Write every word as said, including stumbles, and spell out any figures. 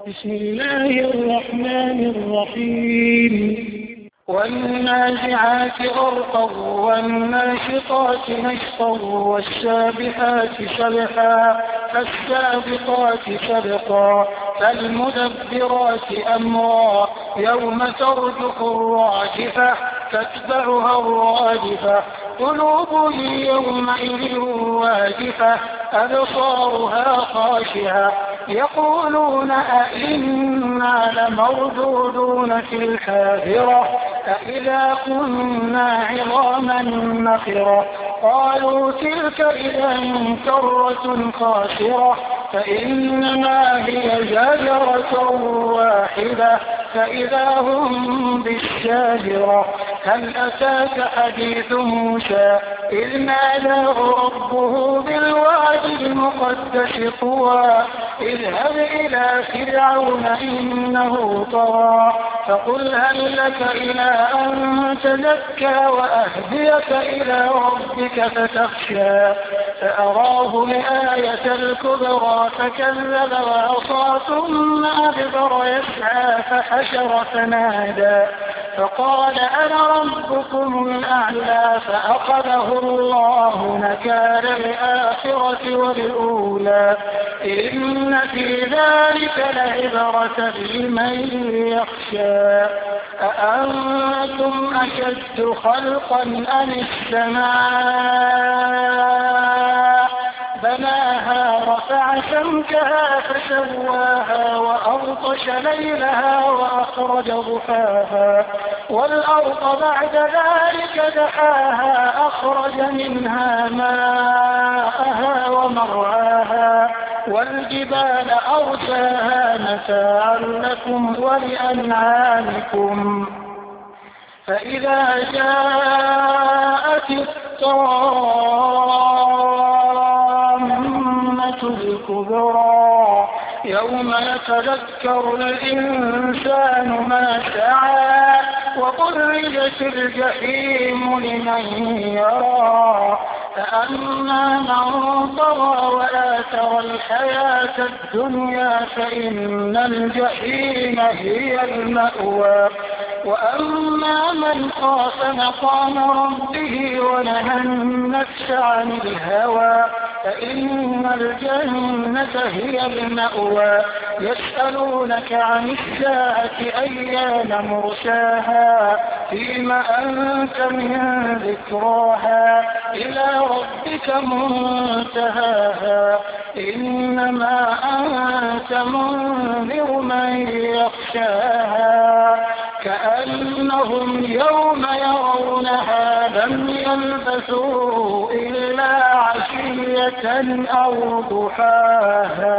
بسم الله الرحمن الرحيم والنازعات غرقا والناشطات نشطا والسابحات سبحا فالسابقات سبقا فالمدبرات أمرا يوم ترجف الراجفة تتبعها الرادفة قلوب يومئذ واجفة أبصارها خاشعة يقولون أئنا لمردودون في الحافرة أئذا كنا عظاما نخرة قالوا تلك إذا كرة خاسرة فإنما هي زجرة واحدة فإذا هم بالشاجرة هل أتاك حديث موسى إذ ناداه ربه بالوادي المقدس طوى اذهب إلى فرعون إنه طغى فقل هل لك إلى أن تزكى وأهديك إلى ربك فتخشى فأراه الآية الكبرى فكذب وعصى ثم أدبر يسعى فحشر فنادى فقال أنا ربكم الأعلى فأخذه الله نكال الآخرة والأولى إن في ذلك لعبرة لمن يخشى أأنتم أشد خلقا أم السماء بناها رفع سمكها فسواها وأغطش ليلها وأخرج ضحاها والأرض بعد ذلك دحاها أخرج منها ماءها ومرعاها والجبال أرساها متاعا لكم ولأنعامكم فإذا جاءت الطامة الكبرى يوم يتذكر الإنسان ما سعى وبرزت الجحيم لمن يرى فأما من طغى وآثر الحياة الدنيا فإن الجحيم هي المأوى وأما من خاف مقام ربه ونهى النفس عن الهوى فإن الجنة هي المأوى يسألونك عن الساعة أيان مرساها فيما أنت من ذكراها إلى ربك منتهاها إنما أنت منذر من يخشاها كأنهم يوم يرونها لم يلبثوا إلا عشية أو ضحاها.